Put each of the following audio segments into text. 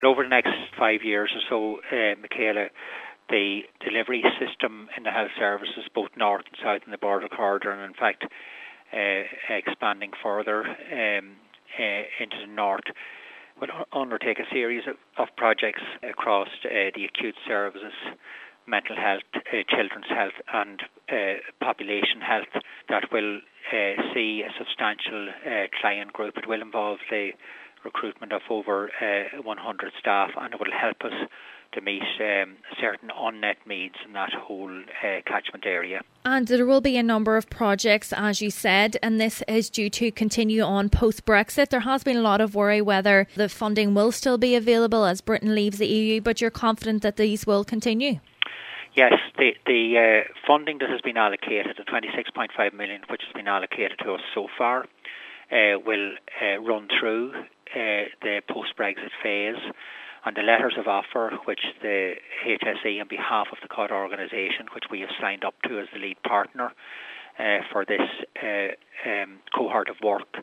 Over the next 5 years or so, Michaela, the delivery system in the health services, both north and south in the border corridor, and in fact expanding further into the north, will undertake a series of projects across the acute services, mental health, children's health and population health that will see a substantial client group. It will involve the recruitment of over 100 staff, and it will help us to meet certain unmet needs in that whole catchment area. And there will be a number of projects, as you said, and this is due to continue on post-Brexit. There has been a lot of worry whether the funding will still be available as Britain leaves the EU, but you're confident that these will continue? Yes, the funding that has been allocated, the 26.5 million which has been allocated to us so far, will run through the post-Brexit phase. And the letters of offer, which the HSE on behalf of the CUD organisation, which we have signed up to as the lead partner for this cohort of work,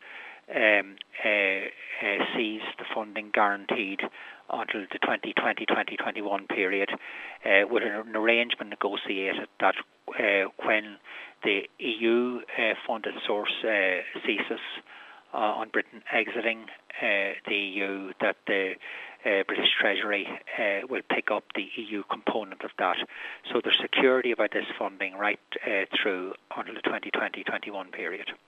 sees the funding guaranteed until the 2020-2021 period, with an arrangement negotiated that when the EU funded source ceases on Britain exiting the EU, that the British Treasury will pick up the EU component of that. So there's security about this funding right through until the 2020-21 period.